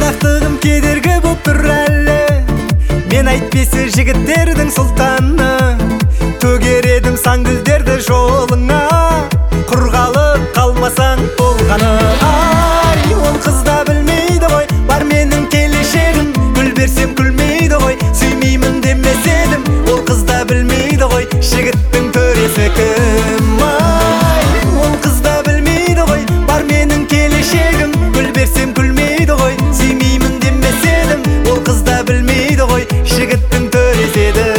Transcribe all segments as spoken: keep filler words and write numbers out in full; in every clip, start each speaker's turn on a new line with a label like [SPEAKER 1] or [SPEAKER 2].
[SPEAKER 1] ақтығым кедергі боп тұр әлі. Мен әйтпесі жігіттердің сұлтаны, төгер едім саңгүлдерді жолыңа, құрғалы қалмасаң болғаны. Ай, ол қыз да білмейді ғой, бар менің келешегім. Гүл берсем күлмейді ғой, сүймеймін демес едім. Ол қыз да білмейді ғой, жігіттің төресі кім. Ай, ол қыз да білмейді ғой, бар менің келешегім. Гүл берсем күлмейді ғой, сүймеймін демес едім. Ол қыз да білмейді ғой, жігіттің төресі едім.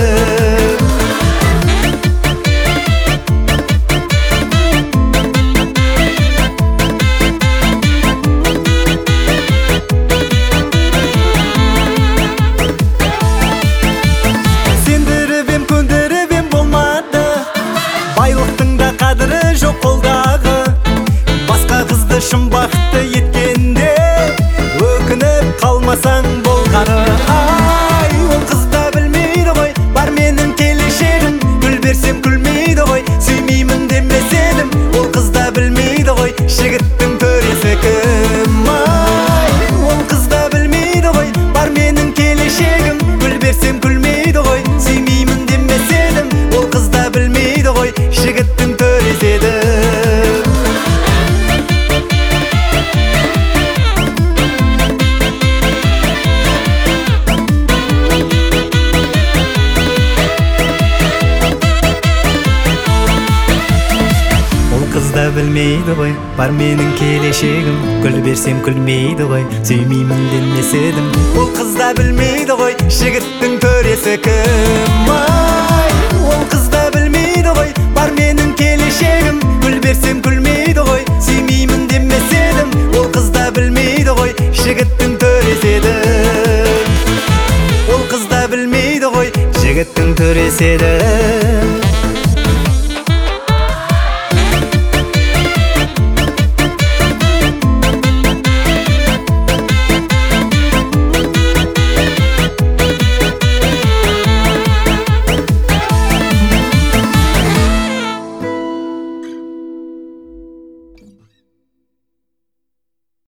[SPEAKER 1] Байлықтың да қадірі жоқ қолдағы, басқа қызды шын бақытты еткенде өкініп қалмасаң болғаны. Ай, ол қыз да білмейді ғой, бар менің келешегім. Гүл берсем күлмейді ғой, сүймеймін демес едім. Ол қыз да білмейді ғой, жігіттің төресі кім. Ай, ол қыз да білмейді ғой, бар менің келешегім. Гүл берсем күлмейді ғой, сүймеймін демес едім. Ол қыз да білмейді ғой, жігіттің төресі едім. Ол қыз да білмейді ғой, бар менің келешегім. Гүл берсем күлмейді ғой, сүймеймін демес едім. Ол қыз да білмейді ғой, жігіттің төресі кім. Ай, ол қыз да білмейді ғой, бар менің келешегім. Гүл берсем